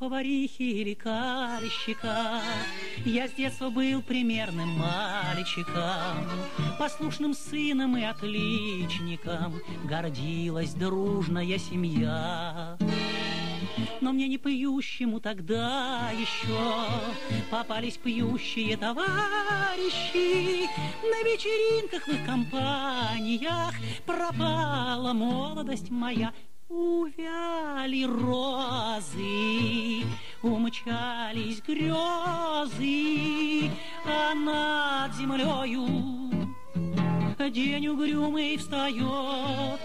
поварихи или карщика. Я с детства был примерным мальчиком, послушным сыном и отличником. Гордилась дружная семья. Но мне не пьющему тогда еще попались пьющие товарищи. На вечеринках в их компаниях пропала молодость моя. Увяли розы, умчались грезы, а над землею день угрюмый встает.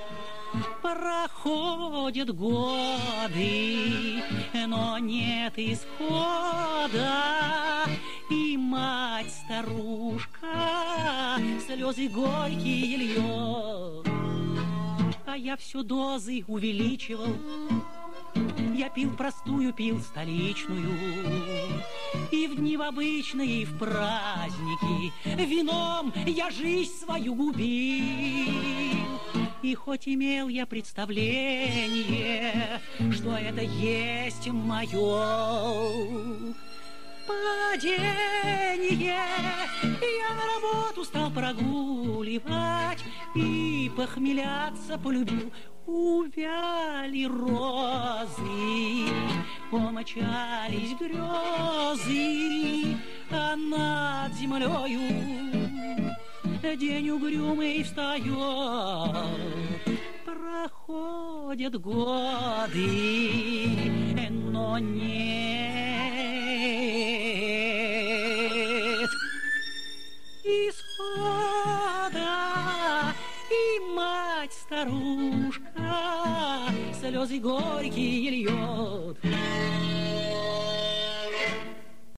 Проходят годы, но нет исхода, и мать-старушка слезы горькие льет. А я все дозы увеличивал, я пил простую, пил столичную, и в дни в обычные, и в праздники вином я жизнь свою губил. И хоть имел я представление, что это есть мое падение, я на работу стал прогуливать и похмеляться полюбил. Увяли розы, помчались грезы, а над землею день угрюмый встает. Проходят годы, но нет исхода, и мать-старушка слезы горькие льет.